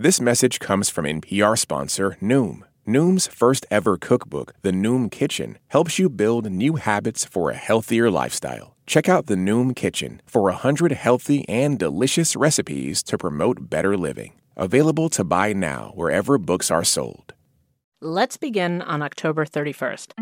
This message comes from NPR sponsor Noom. Noom's first ever cookbook, The Noom Kitchen, helps you build new habits for a healthier lifestyle. Check out The Noom Kitchen for 100 healthy and delicious recipes to promote better living. Available to buy now wherever books are sold. Let's begin on October 31st.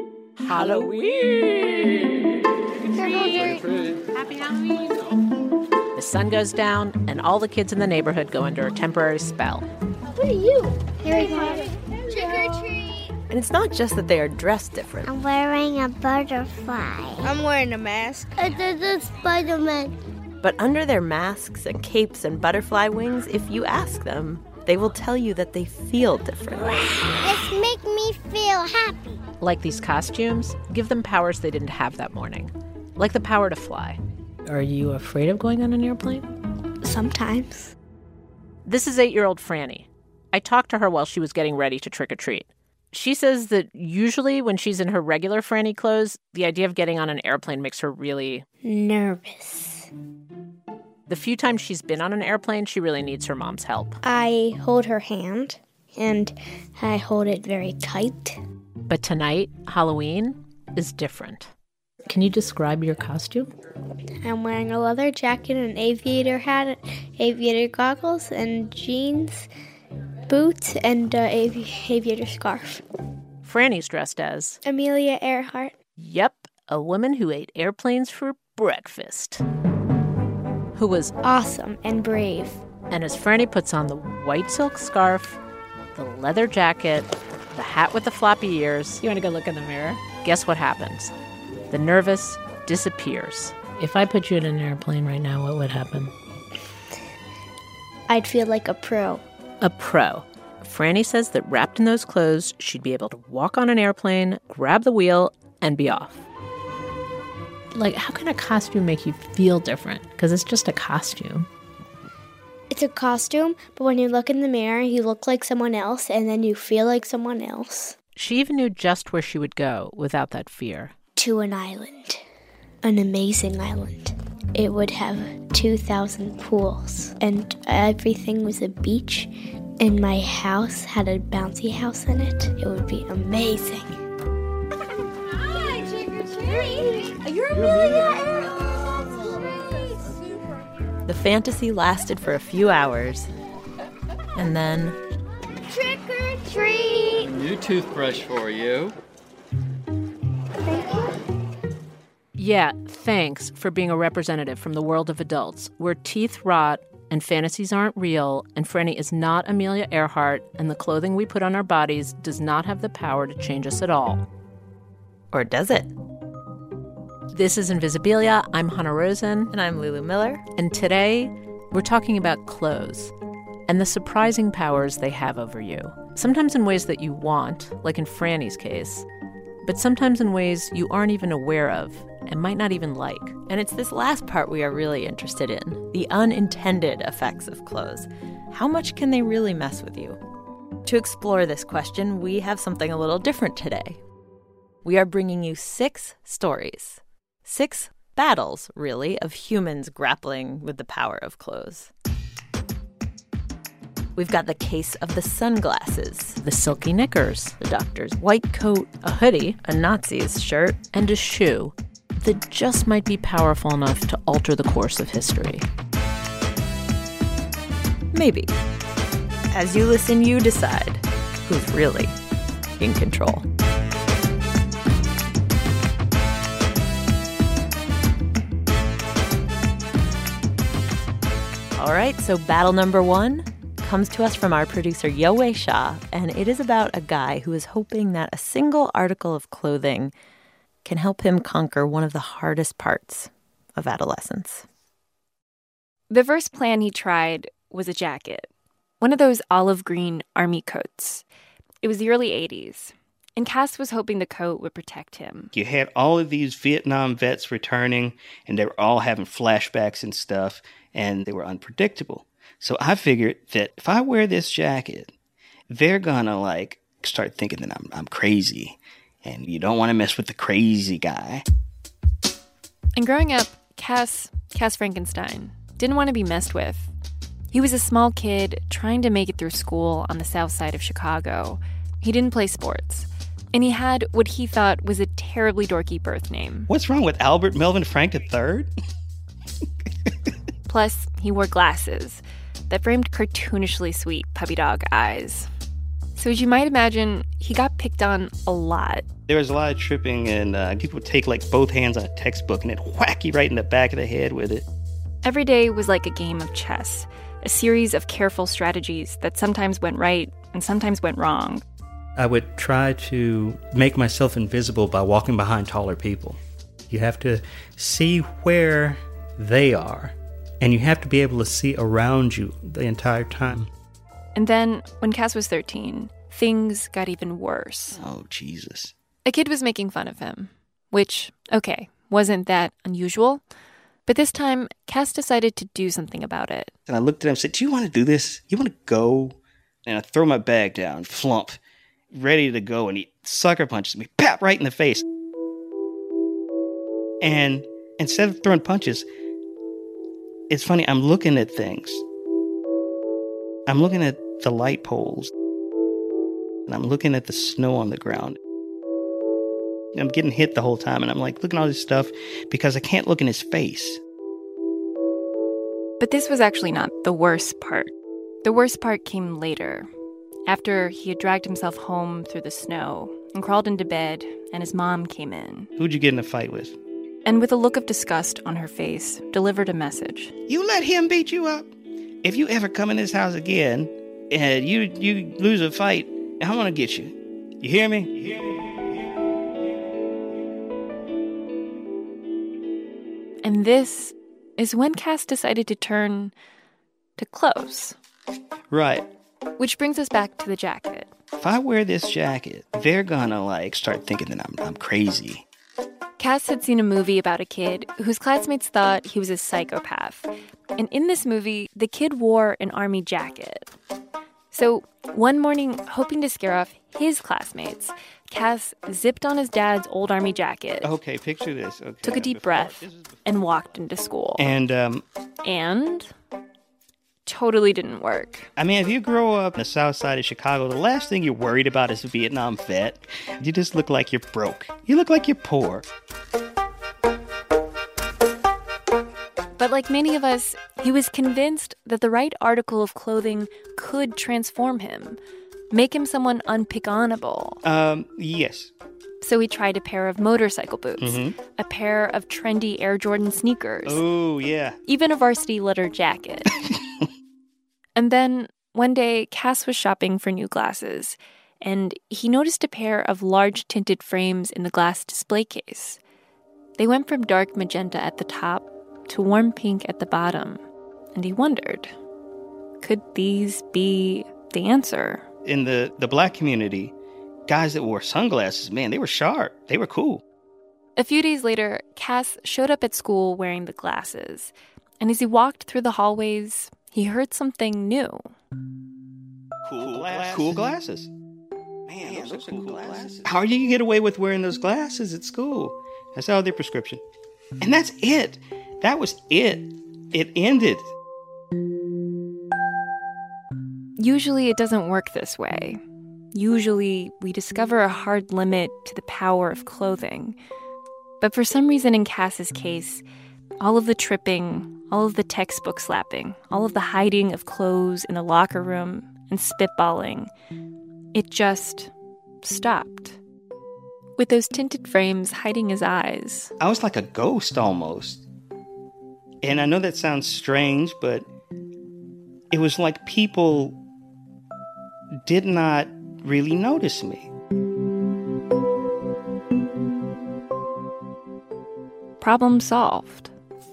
Halloween! Happy Halloween! The sun goes down, and all the kids in the neighborhood go under a temporary spell. What are you? Harry Potter. Trick or treat. And it's not just that they are dressed different. I'm wearing a butterfly. I'm wearing a mask. It's a Spider-Man. But under their masks and capes and butterfly wings, if you ask them, they will tell you that they feel different. It makes me feel happy. Like these costumes, give them powers they didn't have that morning. Like the power to fly. Are you afraid of going on an airplane? Sometimes. This is 8-year-old Franny. I talked to her while she was getting ready to trick-or-treat. She says that usually when she's in her regular Franny clothes, the idea of getting on an airplane makes her really nervous. The few times she's been on an airplane, she really needs her mom's help. I hold her hand, and I hold it very tight. But tonight, Halloween, is different. Can you describe your costume? I'm wearing a leather jacket, an aviator hat, aviator goggles, and jeans, boots, and aviator scarf. Franny's dressed as Amelia Earhart. Yep, a woman who ate airplanes for breakfast. Who was awesome and brave. And as Franny puts on the white silk scarf, the leather jacket, the hat with the floppy ears, you want to go look in the mirror? Guess what happens? The nervous disappears. If I put you in an airplane right now, what would happen? I'd feel like a pro. A pro. Franny says that wrapped in those clothes, she'd be able to walk on an airplane, grab the wheel, and be off. Like, how can a costume make you feel different? Because it's just a costume. It's a costume, but when you look in the mirror, you look like someone else, and then you feel like someone else. She even knew just where she would go without that fear. To an island. An amazing island. It would have 2,000 pools, and everything was a beach, and my house had a bouncy house in it. It would be amazing. Hi, trick or treat. You're Amelia Earhart. The fantasy lasted for a few hours, and then... Trick or treat. New toothbrush for you. Thank you. Yeah, thanks for being a representative from the world of adults, where teeth rot and fantasies aren't real, and Franny is not Amelia Earhart, and the clothing we put on our bodies does not have the power to change us at all. Or does it? This is Invisibilia. I'm Hannah Rosen. And I'm Lulu Miller. And today, we're talking about clothes and the surprising powers they have over you. Sometimes in ways that you want, like in Franny's case, but sometimes in ways you aren't even aware of and might not even like. And it's this last part we are really interested in, the unintended effects of clothes. How much can they really mess with you? To explore this question, we have something a little different today. We are bringing you 6 stories. 6 battles, really, of humans grappling with the power of clothes. We've got the case of the sunglasses, the silky knickers, the doctor's white coat, a hoodie, a Nazi's shirt, and a shoe that just might be powerful enough to alter the course of history. Maybe. As you listen, you decide who's really in control. All right, so battle number 1 comes to us from our producer, Yowei Shah, and it is about a guy who is hoping that a single article of clothing can help him conquer one of the hardest parts of adolescence. The first plan he tried was a jacket, one of those olive green army coats. It was the early 80s, and Cass was hoping the coat would protect him. You had all of these Vietnam vets returning, and they were all having flashbacks and stuff, and they were unpredictable. So I figured that if I wear this jacket, they're gonna start thinking that I'm crazy, and you don't want to mess with the crazy guy. And growing up, Cass Frankenstein didn't want to be messed with. He was a small kid trying to make it through school on the south side of Chicago. He didn't play sports. And he had what he thought was a terribly dorky birth name. What's wrong with Albert Melvin Frank III? Plus, he wore glasses that framed cartoonishly sweet puppy dog eyes. So as you might imagine, he got picked on a lot. There was a lot of tripping, and people would take like both hands on a textbook and then whack you right in the back of the head with it. Every day was like a game of chess, a series of careful strategies that sometimes went right and sometimes went wrong. I would try to make myself invisible by walking behind taller people. You have to see where they are, and you have to be able to see around you the entire time. And then, when Cass was 13, things got even worse. Oh, Jesus. A kid was making fun of him, which, okay, wasn't that unusual. But this time, Cass decided to do something about it. And I looked at him and said, "Do you want to do this? You want to go?" And I throw my bag down, flump, ready to go, and he sucker punches me, pap, right in the face. And instead of throwing punches, it's funny, I'm looking at things. I'm looking at the light poles, and I'm looking at the snow on the ground. I'm getting hit the whole time, and I'm like, looking at all this stuff because I can't look in his face. But this was actually not the worst part. The worst part came later, after he had dragged himself home through the snow and crawled into bed, and his mom came in. Who'd you get in a fight with? And with a look of disgust on her face, delivered a message. You let him beat you up? If you ever come in this house again and you lose a fight, I'm going to get you. You hear me? You hear me? And this is when Cass decided to turn to clothes. Right. Which brings us back to the jacket. If I wear this jacket, they're gonna start thinking that I'm crazy. Cass had seen a movie about a kid whose classmates thought he was a psychopath. And in this movie, the kid wore an army jacket. So one morning, hoping to scare off his classmates, Cass zipped on his dad's old army jacket. Okay, picture this. Okay, took a deep breath and walked into school. And totally didn't work. I mean, if you grow up in the south side of Chicago, the last thing you're worried about is a Vietnam vet. You just look like you're broke. You look like you're poor. But like many of us, he was convinced that the right article of clothing could transform him, make him someone unpick-onable. Yes. So he tried a pair of motorcycle boots, a pair of trendy Air Jordan sneakers. Oh, yeah. Even a varsity leather jacket. And then one day, Cass was shopping for new glasses, and he noticed a pair of large tinted frames in the glass display case. They went from dark magenta at the top to warm pink at the bottom, and he wondered, could these be the answer? In the black community, guys that wore sunglasses, man, they were sharp. They were cool. A few days later, Cass showed up at school wearing the glasses, and as he walked through the hallways, he heard something new. Cool glasses. Man, those are cool glasses. How are you going to get away with wearing those glasses at school? That's all their prescription. And that's it. That was it. It ended. Usually it doesn't work this way. Usually we discover a hard limit to the power of clothing. But for some reason in Cass's case, all of the tripping, all of the textbook slapping, all of the hiding of clothes in the locker room and spitballing, it just stopped. With those tinted frames hiding his eyes. I was like a ghost almost. And I know that sounds strange, but it was like people did not really notice me. Problem solved.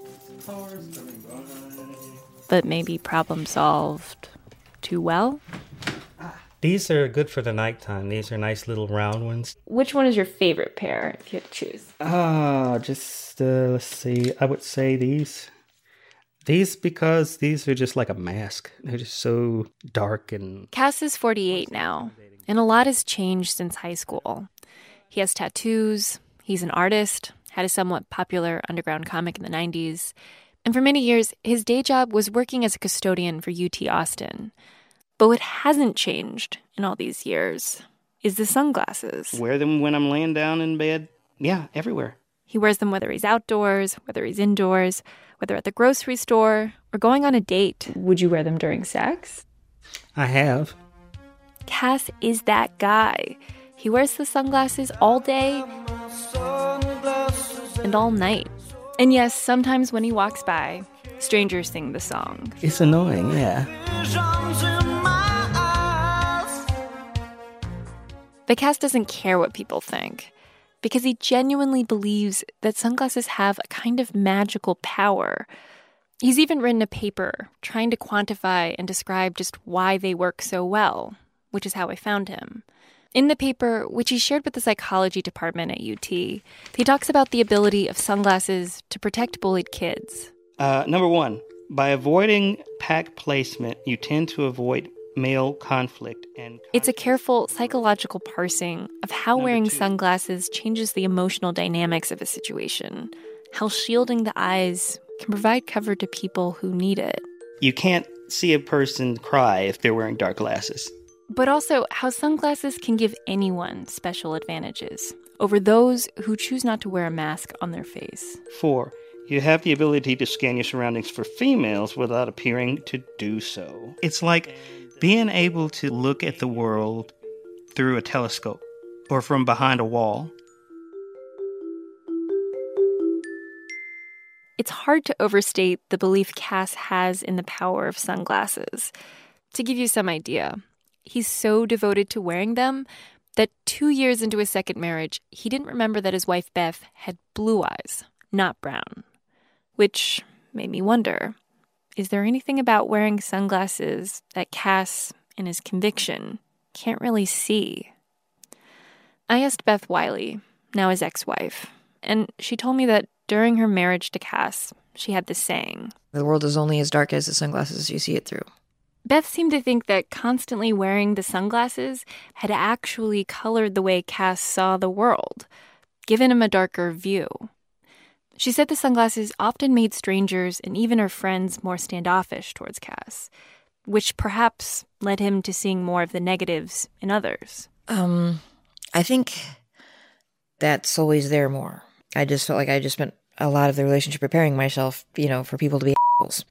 But maybe problem solved too well? These are good for the nighttime. These are nice little round ones. Which one is your favorite pair, if you had to choose? Let's see. I would say these. These because these are just like a mask. They're just so dark and... Cass is 48 now, and a lot has changed since high school. He has tattoos, he's an artist, had a somewhat popular underground comic in the 90s. And for many years, his day job was working as a custodian for UT Austin. But what hasn't changed in all these years is the sunglasses. Wear them when I'm laying down in bed. Yeah, everywhere. He wears them whether he's outdoors, whether he's indoors, whether at the grocery store, or going on a date. Would you wear them during sex? I have. Cass is that guy. He wears the sunglasses all day and all night. And yes, sometimes when he walks by, strangers sing the song. It's annoying, yeah. But Cass doesn't care what people think, because he genuinely believes that sunglasses have a kind of magical power. He's even written a paper trying to quantify and describe just why they work so well, which is how I found him. In the paper, which he shared with the psychology department at UT, he talks about the ability of sunglasses to protect bullied kids. Number 1, by avoiding pack placement, you tend to avoid male conflict. It's a careful psychological parsing of how wearing sunglasses changes the emotional dynamics of a situation, how shielding the eyes can provide cover to people who need it. You can't see a person cry if they're wearing dark glasses. But also how sunglasses can give anyone special advantages over those who choose not to wear a mask on their face. 4, you have the ability to scan your surroundings for females without appearing to do so. It's like being able to look at the world through a telescope or from behind a wall. It's hard to overstate the belief Cass has in the power of sunglasses. To give you some idea, he's so devoted to wearing them that 2 years into his second marriage, he didn't remember that his wife Beth had blue eyes, not brown. Which made me wonder, is there anything about wearing sunglasses that Cass, in his conviction, can't really see? I asked Beth Wiley, now his ex-wife, and she told me that during her marriage to Cass, she had this saying, "The world is only as dark as the sunglasses you see it through." Beth seemed to think that constantly wearing the sunglasses had actually colored the way Cass saw the world, given him a darker view. She said the sunglasses often made strangers and even her friends more standoffish towards Cass, which perhaps led him to seeing more of the negatives in others. I think that's always there more. I just felt like I just spent a lot of the relationship preparing myself, for people to be assholes.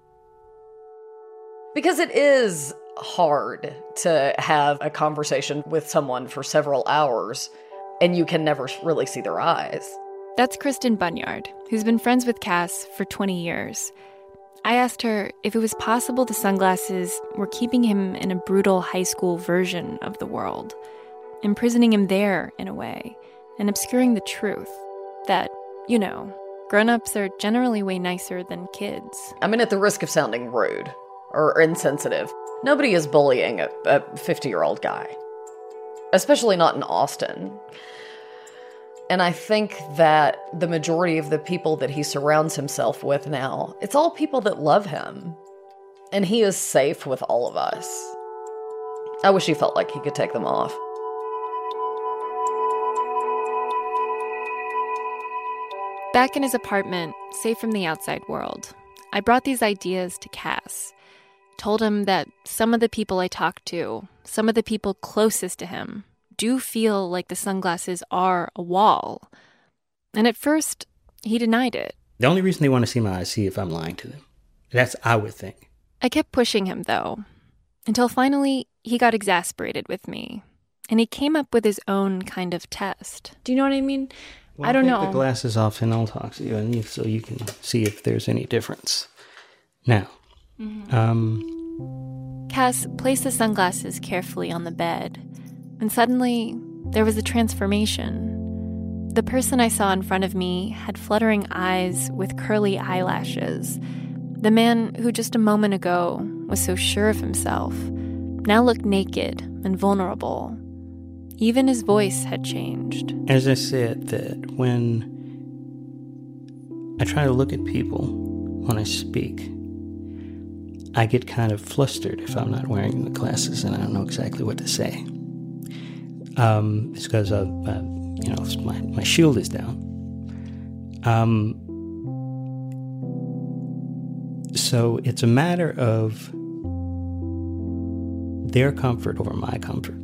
Because it is hard to have a conversation with someone for several hours, and you can never really see their eyes. That's Kristen Bunyard, who's been friends with Cass for 20 years. I asked her if it was possible the sunglasses were keeping him in a brutal high school version of the world, imprisoning him there in a way, and obscuring the truth that, grown-ups are generally way nicer than kids. I mean, at the risk of sounding rude or insensitive, nobody is bullying a 50-year-old guy, especially not in Austin. And I think that the majority of the people that he surrounds himself with now, it's all people that love him. And he is safe with all of us. I wish he felt like he could take them off. Back in his apartment, safe from the outside world, I brought these ideas to Cass. Told him that some of the people I talked to, some of the people closest to him, do feel like the sunglasses are a wall. And at first, he denied it. The only reason they want to see my eyes is see if I'm lying to them. That's, I would think. I kept pushing him, though, until finally he got exasperated with me. And he came up with his own kind of test. Do you know what I mean? Well, I don't know. Take the glasses off and I'll talk to you, so you can see if there's any difference. Now, Cass placed the sunglasses carefully on the bed. And suddenly, there was a transformation. The person I saw in front of me had fluttering eyes with curly eyelashes. The man who just a moment ago was so sure of himself now looked naked and vulnerable. Even his voice had changed. As I said, that when I try to look at people when I speak, I get kind of flustered if I'm not wearing the glasses and I don't know exactly what to say. It's because of, my shield is down. So it's a matter of their comfort over my comfort.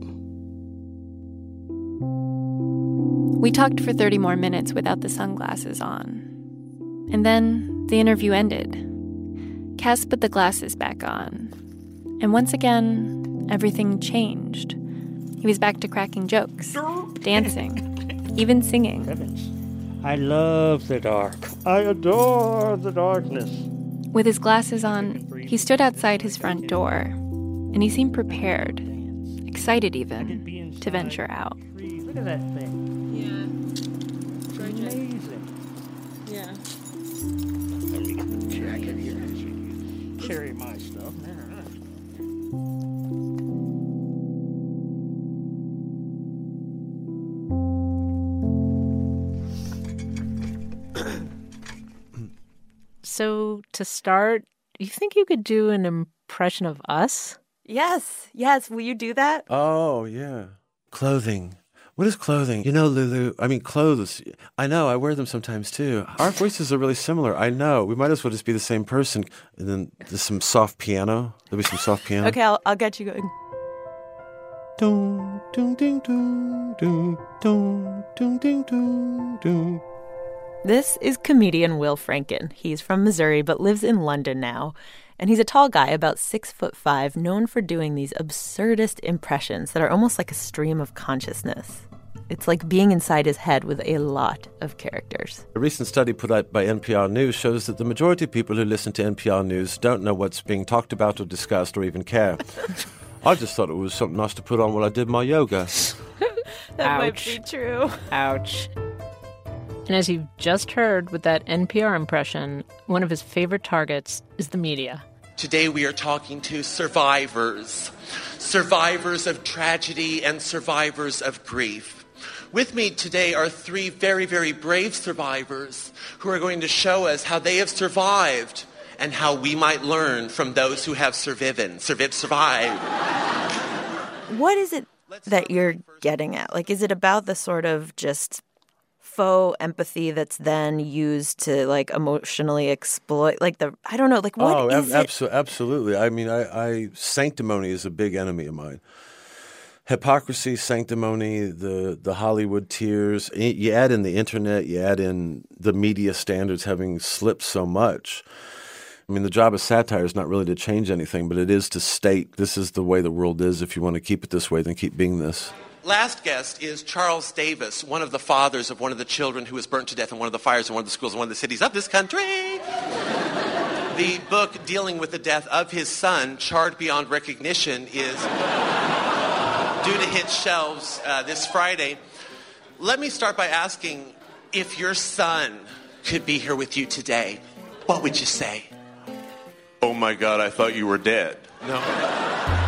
We talked for 30 more minutes without the sunglasses on. And then the interview ended. Cass put the glasses back on. And once again, everything changed. He was back to cracking jokes, dancing, even singing. I love the dark. I adore the darkness. With his glasses on, he stood outside his front door, and he seemed prepared, excited even, to venture out. Look at that thing. Yeah. Amazing. Yeah. Let me get the jacket here. Carry my stuff. So, to start, you think you could do an impression of us? Yes. Will you do that? Oh, yeah. Clothing. What is clothing? You know, Lulu, I mean, clothes. I know, I wear them sometimes too. Our voices are really similar. I know. We might as well just be the same person. And then there's some soft piano. There'll be some soft piano. Okay, I'll get you going. Dun, dun, ding, dun, dun, dun, dun, ding, dun, dun. This is comedian Will Franken. He's from Missouri but lives in London now. And he's a tall guy, about 6'5", known for doing these absurdist impressions that are almost like a stream of consciousness. It's like being inside his head with a lot of characters. A recent study put out by NPR News shows that the majority of people who listen to NPR News don't know what's being talked about or discussed or even care. I just thought it was something nice to put on while I did my yoga. That might be true. Ouch. And as you've just heard with that NPR impression, one of his favorite targets is the media. Today we are talking to survivors. Survivors of tragedy and survivors of grief. With me today are three very, very brave survivors who are going to show us how they have survived and how we might learn from those who have survived. What is it that you're getting at? Like, is it about the sort of just faux empathy that's then used to, like, emotionally exploit, like, I don't know, like, what is it? Absolutely. I mean, sanctimony is a big enemy of mine. Hypocrisy, sanctimony, the Hollywood tears. You add in the internet, you add in the media standards having slipped so much. I mean, the job of satire is not really to change anything, but it is to state this is the way the world is. If you want to keep it this way, then keep being this. Last guest is Charles Davis, one of the fathers of one of the children who was burnt to death in one of the fires in one of the schools in one of the cities of this country. The book dealing with the death of his son, Charred Beyond Recognition, is due to hit shelves this Friday. Let me start by asking, if your son could be here with you today, what would you say? Oh my God, I thought you were dead. No.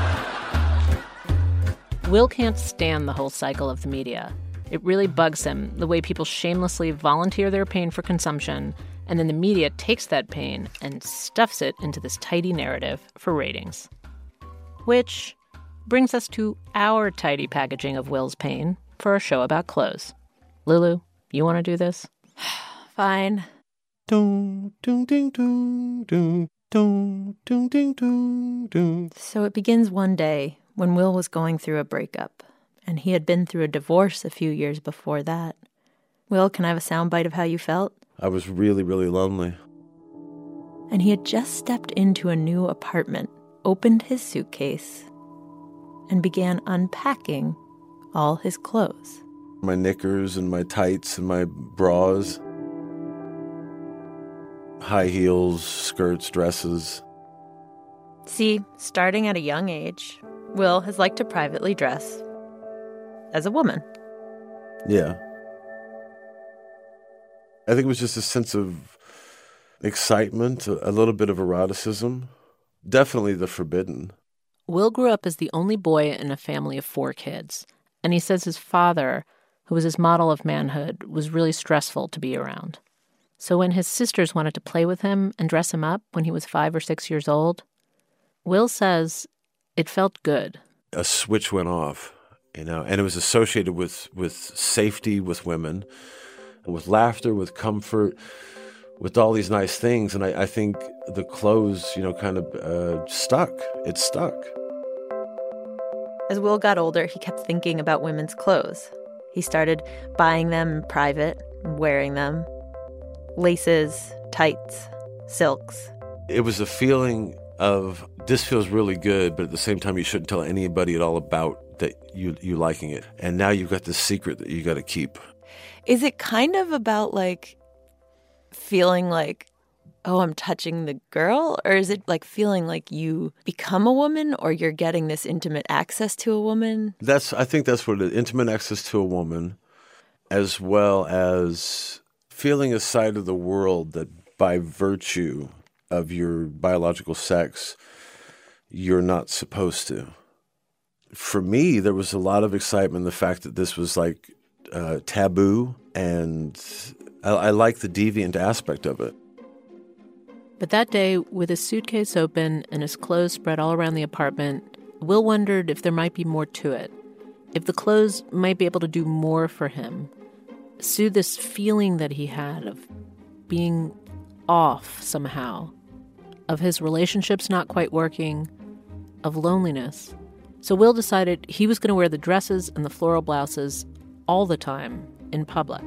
Will can't stand the whole cycle of the media. It really bugs him, the way people shamelessly volunteer their pain for consumption, and then the media takes that pain and stuffs it into this tidy narrative for ratings. Which brings us to our tidy packaging of Will's pain for a show about clothes. Lulu, you want to do this? Fine. Dun, dun, ding, dun, dun, dun, dun, ding, dun, dun. So it begins one day when Will was going through a breakup, and he had been through a divorce a few years before that. Will, can I have a soundbite of how you felt? I was really, really lonely. And he had just stepped into a new apartment, opened his suitcase, and began unpacking all his clothes. My knickers and my tights and my bras. High heels, skirts, dresses. See, starting at a young age, Will has liked to privately dress as a woman. Yeah. I think it was just a sense of excitement, a little bit of eroticism, definitely the forbidden. Will grew up as the only boy in a family of 4 kids, and he says his father, who was his model of manhood, was really stressful to be around. So when his sisters wanted to play with him and dress him up when he was 5 or 6 years old, Will says it felt good. A switch went off, and it was associated with safety with women, with laughter, with comfort, with all these nice things. And I think the clothes, kind of stuck. It stuck. As Will got older, he kept thinking about women's clothes. He started buying them in private and wearing them. Laces, tights, silks. It was a feeling of, this feels really good, but at the same time, you shouldn't tell anybody at all about that you liking it. And now you've got this secret that you got to keep. Is it kind of about, like, feeling like, oh, I'm touching the girl? Or is it like feeling like you become a woman, or you're getting this intimate access to a woman? I think that's what it is. Intimate access to a woman, as well as feeling a side of the world that by virtue of your biological sex, you're not supposed to. For me, there was a lot of excitement in the fact that this was like taboo, and I like the deviant aspect of it. But that day, with his suitcase open and his clothes spread all around the apartment, Will wondered if there might be more to it, if the clothes might be able to do more for him, soothe this feeling that he had of being off somehow, of his relationships not quite working, of loneliness. So Will decided he was going to wear the dresses and the floral blouses all the time in public.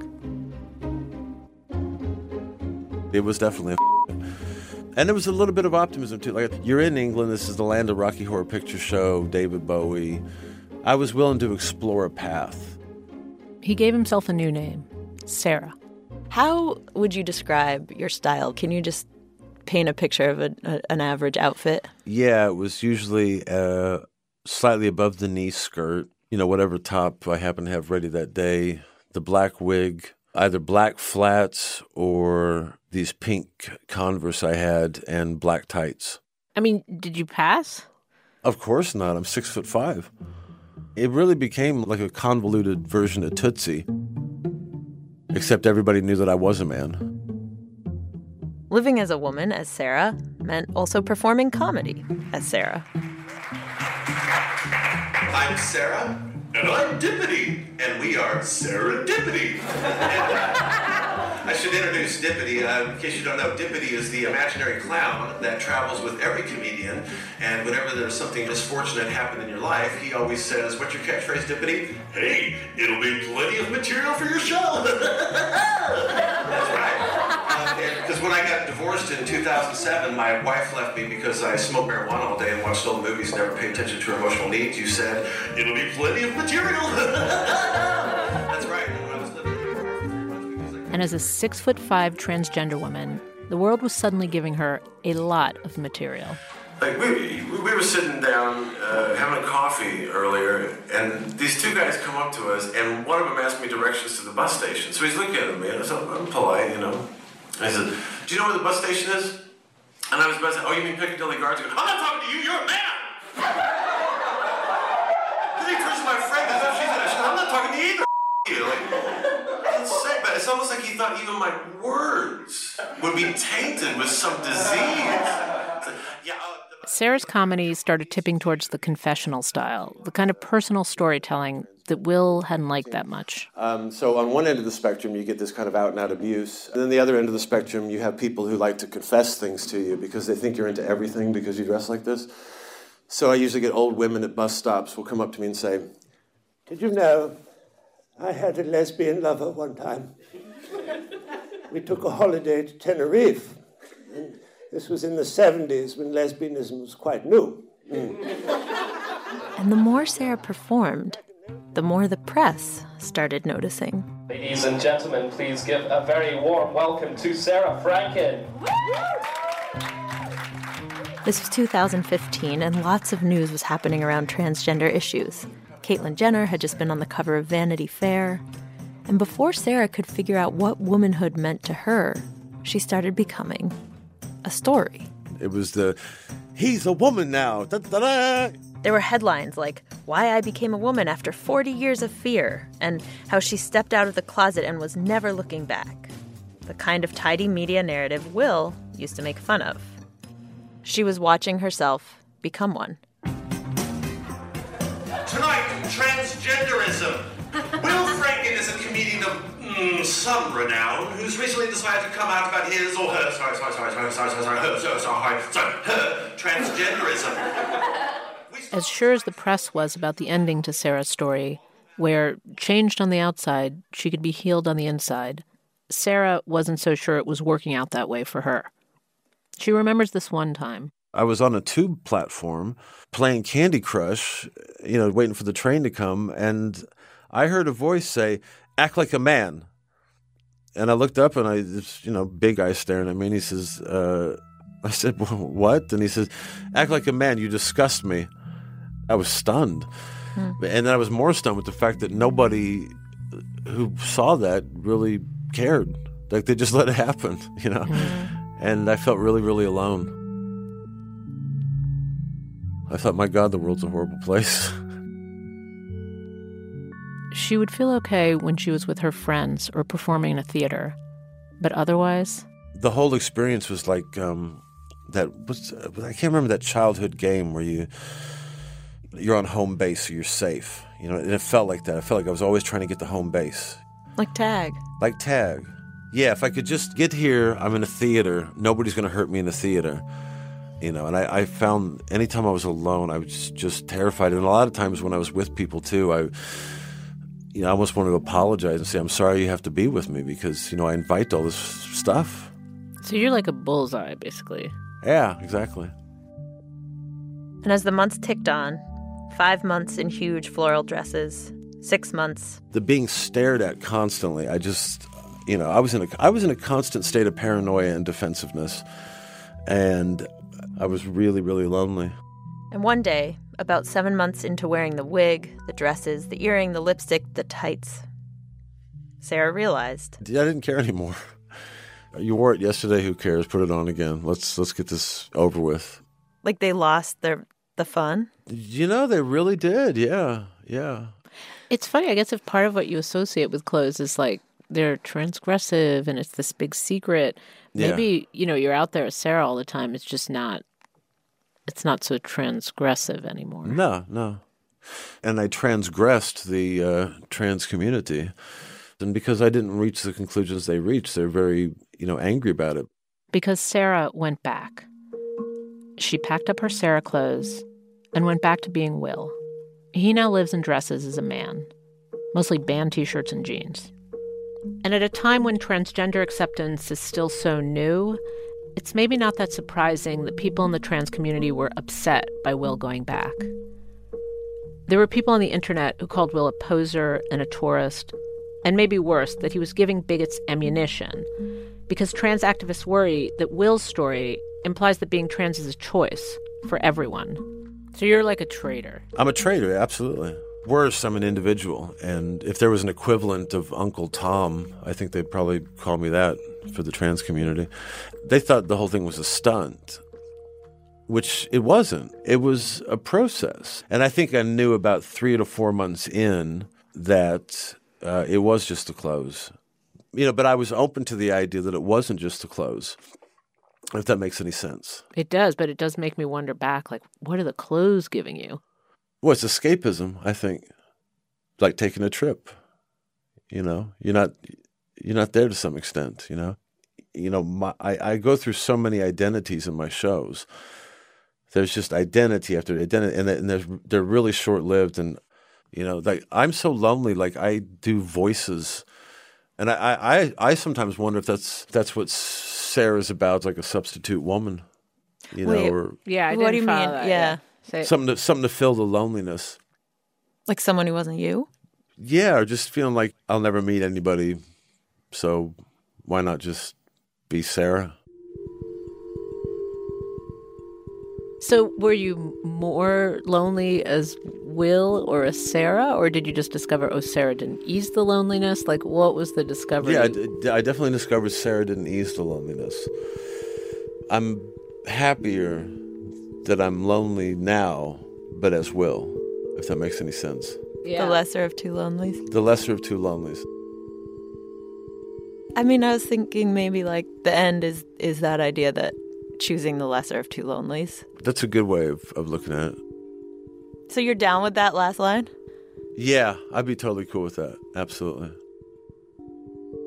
It was definitely and there was a little bit of optimism, too. Like, you're in England. This is the land of Rocky Horror Picture Show, David Bowie. I was willing to explore a path. He gave himself a new name, Sarah. How would you describe your style? Can you just paint a picture of an average outfit? Yeah, it was usually a slightly above the knee skirt, whatever top I happen to have ready that day, the black wig, either black flats or these pink Converse I had, and black tights. I mean, did you pass? Of course not. I'm 6'5". It really became like a convoluted version of Tootsie, except everybody knew that I was a man. Living as a woman, as Sarah, meant also performing comedy as Sarah. I'm Sarah. And I'm Dippity. And we are Serendipity. I should introduce Dippity. In case you don't know, Dippity is the imaginary clown that travels with every comedian. And whenever there's something misfortunate happen in your life, he always says, "What's your catchphrase, Dippity?" "Hey, it'll be plenty of material for your show." That's right. Because when I got divorced in 2007, my wife left me because I smoked marijuana all day and watched old movies and never paid attention to her emotional needs. You said, "It'll be plenty of material." That's right. And as a 6'5" transgender woman, the world was suddenly giving her a lot of material. Like, we were sitting down having a coffee earlier, and these two guys come up to us, and one of them asked me directions to the bus station. So he's looking at me, and I'm polite, And I said, "Do you know where the bus station is?" And I was about to say, "Oh, you mean Piccadilly Gardens?" He goes, "I'm not talking to you, you're a man!" Then he turns to my friend, as though she's in a show. "I'm not talking to you either, but it's almost like he thought even my words would be tainted with some disease. Sarah's comedy started tipping towards the confessional style, the kind of personal storytelling that Will hadn't liked that much. So on one end of the spectrum, you get this kind of out-and-out abuse. And then the other end of the spectrum, you have people who like to confess things to you because they think you're into everything because you dress like this. So I usually get old women at bus stops will come up to me and say, "Did you know I had a lesbian lover one time? We took a holiday to Tenerife. And this was in the 70s when lesbianism was quite new." And the more Sarah performed, the more the press started noticing. Ladies and gentlemen, please give a very warm welcome to Sarah Franken. This was 2015, and lots of news was happening around transgender issues. Caitlyn Jenner had just been on the cover of Vanity Fair. And before Sarah could figure out what womanhood meant to her, she started becoming a story. It was "he's a woman now." Da-da-da. There were headlines like, "Why I Became a Woman After 40 Years of Fear," and how she stepped out of the closet and was never looking back. The kind of tidy media narrative Will used to make fun of. She was watching herself become one. Tonight, transgenderism. Will Franken is a comedian of some renown who's recently decided to come out about his or her, her transgenderism. As sure as the press was about the ending to Sarah's story, where, changed on the outside, she could be healed on the inside, Sarah wasn't so sure it was working out that way for her. She remembers this one time. I was on a tube platform playing Candy Crush, waiting for the train to come, and I heard a voice say, "Act like a man." And I looked up, and this big guy staring at me, and he says, I said, "What?" And he says, "Act like a man, you disgust me." I was stunned. And then I was more stunned with the fact that nobody who saw that really cared. Like, they just let it happen, And I felt really, really alone. I thought, my God, the world's a horrible place. She would feel okay when she was with her friends or performing in a theater. But otherwise? The whole experience was like I can't remember that childhood game where you're on home base, so you're safe. And it felt like that. I felt like I was always trying to get to home base. Like tag. Like tag. Yeah, if I could just get here, I'm in a theater. Nobody's going to hurt me in a theater. And I found anytime I was alone, I was just terrified. And a lot of times when I was with people too, I almost wanted to apologize and say, "I'm sorry you have to be with me," because, I invite all this stuff. So you're like a bullseye, basically. Yeah, exactly. And as the months ticked on, 5 months in huge floral dresses, 6 months. The being stared at constantly, I just, I was in a constant state of paranoia and defensiveness. And I was really, really lonely. And one day, about 7 months into wearing the wig, the dresses, the earring, the lipstick, the tights, Sarah realized. I didn't care anymore. You wore it yesterday, who cares? Put it on again. Let's get this over with. Like they lost the fun? They really did, yeah. It's funny, I guess if part of what you associate with clothes is like they're transgressive and it's this big secret, maybe, you're out there as Sarah all the time, it's just not so transgressive anymore. No. And I transgressed the trans community. And because I didn't reach the conclusions they reached, they're very, angry about it. Because Sarah went back. She packed up her Sarah clothes and went back to being Will. He now lives in dresses as a man, mostly band T-shirts and jeans. And at a time when transgender acceptance is still so new, it's maybe not that surprising that people in the trans community were upset by Will going back. There were people on the internet who called Will a poser and a tourist, and maybe worse, that he was giving bigots ammunition, because trans activists worry that Will's story implies that being trans is a choice for everyone. So you're like a traitor. I'm a traitor, absolutely. Worse, I'm an individual, and if there was an equivalent of Uncle Tom, I think they'd probably call me that for the trans community. They thought the whole thing was a stunt, which it wasn't. It was a process. And I think I knew about 3 to 4 months in that it was just the clothes. But I was open to the idea that it wasn't just the clothes, if that makes any sense. It does, but it does make me wonder back, like, what are the clothes giving you? Well, it's escapism, I think. Like taking a trip. You're not there to some extent, I go through so many identities in my shows. There's just identity after identity, and they're really short-lived. And, like, I'm so lonely, like I do voices. And I sometimes wonder if that's what Sarah's about, like a substitute woman, Wait, or yeah. What do you mean? Yeah. Something to fill the loneliness. Like someone who wasn't you? Yeah, or just feeling like I'll never meet anybody, so why not just be Sarah? So were you more lonely as Will or as Sarah, or did you just discover, Sarah didn't ease the loneliness? Like, what was the discovery? Yeah, I definitely discovered Sarah didn't ease the loneliness. I'm happier that I'm lonely now, but as Will, if that makes any sense. Yeah. The lesser of two lonelies? The lesser of two lonelies. I mean, I was thinking maybe like the end is that idea that choosing the lesser of two lonelies. That's a good way of looking at it. So you're down with that last line? Yeah, I'd be totally cool with that. Absolutely.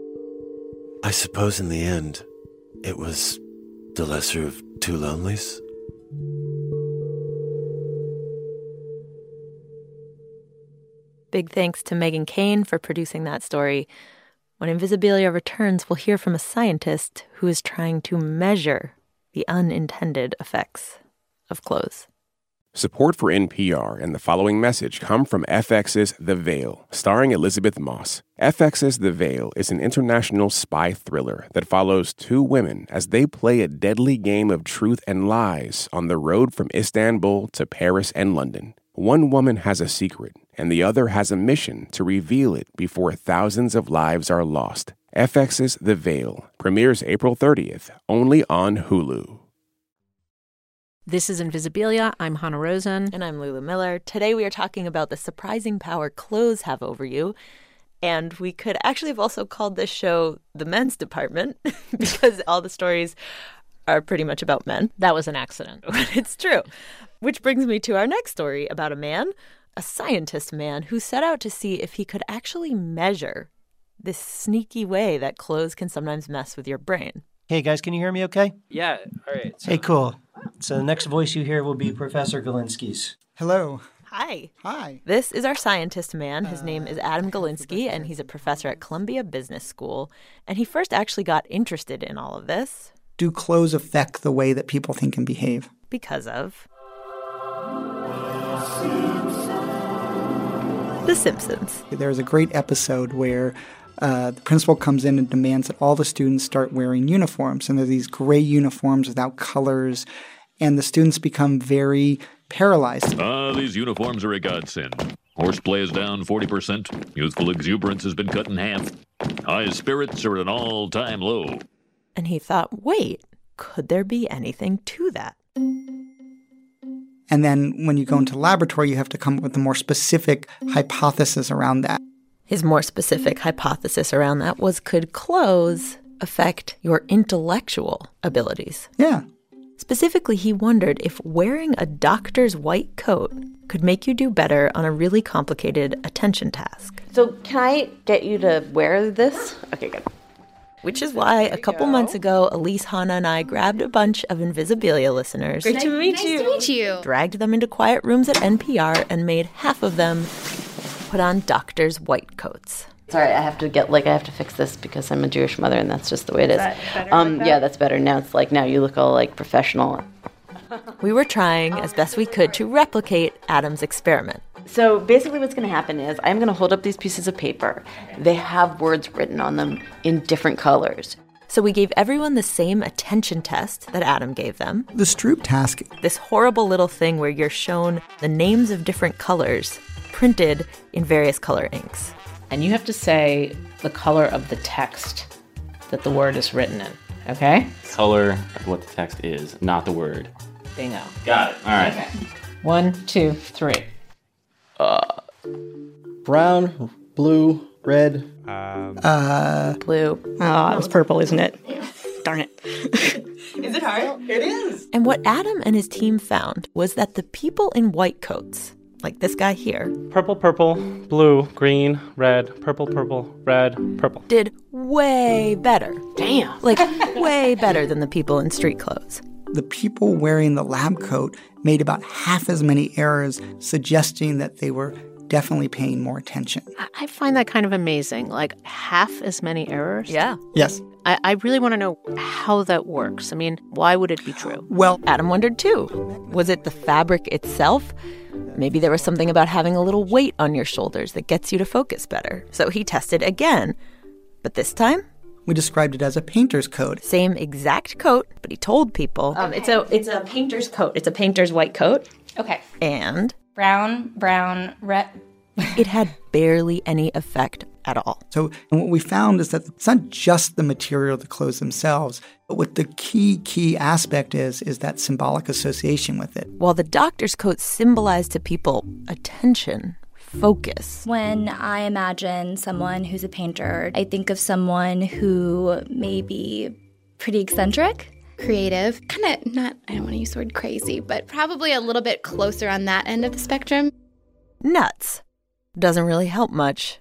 I suppose in the end, it was the lesser of two lonelies. Big thanks to Megan Kane for producing that story. When Invisibilia returns, we'll hear from a scientist who is trying to measure the unintended effects of clothes. Support for NPR and the following message come from FX's The Veil, starring Elizabeth Moss. FX's The Veil is an international spy thriller that follows two women as they play a deadly game of truth and lies on the road from Istanbul to Paris and London. One woman has a secret, and the other has a mission to reveal it before thousands of lives are lost. FX's The Veil premieres April 30th, only on Hulu. This is Invisibilia. I'm Hannah Rosen. And I'm Lulu Miller. Today we are talking about the surprising power clothes have over you. And we could actually have also called this show The Men's Department because all the stories are pretty much about men. That was an accident. It's true. Which brings me to our next story about a scientist man who set out to see if he could actually measure this sneaky way that clothes can sometimes mess with your brain. Hey, guys, can you hear me okay? Yeah, all right. Hey, cool. So the next voice you hear will be Professor Galinsky's. Hello. Hi. Hi. This is our scientist man. His name is Adam Galinsky, and he's a professor at Columbia Business School. And he first actually got interested in all of this. Do clothes affect the way that people think and behave? Because of The Simpsons. There's a great episode where the principal comes in and demands that all the students start wearing uniforms. And they're these gray uniforms without colors. And the students become very paralyzed. These uniforms are a godsend. Horseplay is down 40%. Youthful exuberance has been cut in half. High spirits are at an all-time low. And he thought, wait, could there be anything to that? And then when you go into the laboratory, you have to come up with a more specific hypothesis around that. His more specific hypothesis around that was, could clothes affect your intellectual abilities? Yeah. Specifically, he wondered if wearing a doctor's white coat could make you do better on a really complicated attention task. So can I get you to wear this? Okay, good. Which is why a couple months ago, Elise, Hannah, and I grabbed a bunch of Invisibilia listeners. Great to meet you. Nice to meet you. Dragged them into quiet rooms at NPR and made half of them put on doctors' white coats. Sorry, I have to fix this because I'm a Jewish mother and that's just the way it is. Is that better like that? Yeah, that's better. Now it's like, now you look all like professional. We were trying as best we could to replicate Adam's experiment. So basically what's going to happen is I'm going to hold up these pieces of paper. They have words written on them in different colors. So we gave everyone the same attention test that Adam gave them. The Stroop task. This horrible little thing where you're shown the names of different colors printed in various color inks. And you have to say the color of the text that the word is written in, okay? Color of what the text is, not the word. Bingo. Got it. All right. Okay. 1, 2, 3. Brown, blue, red. Blue. Oh, that was purple, isn't it? Darn it. Is it hard? It is. And what Adam and his team found was that the people in white coats, like this guy here, Purple, purple, blue, green, red, purple, purple, red, purple, did way better. Damn. Like, way better than the people in street clothes. The people wearing the lab coat made about half as many errors, suggesting that they were definitely paying more attention. I find that kind of amazing. Like, half as many errors? Yeah. Yes. I really want to know how that works. I mean, why would it be true? Well, Adam wondered too. Was it the fabric itself? Maybe there was something about having a little weight on your shoulders that gets you to focus better. So he tested again. But this time, we described it as a painter's coat. same exact coat, but he told people. It's a painter's coat. It's a painter's white coat. Okay. And Brown, red. it had barely any effect at all. So what we found is that it's not just the material of the clothes themselves, but what the key aspect is that symbolic association with it. While the doctor's coat symbolized to people attention, focus. When I imagine someone who's a painter, I think of someone who may be pretty eccentric. Creative. Kind of not, I don't want to use the word crazy, but probably a little bit closer on that end of the spectrum. Nuts. Doesn't really help much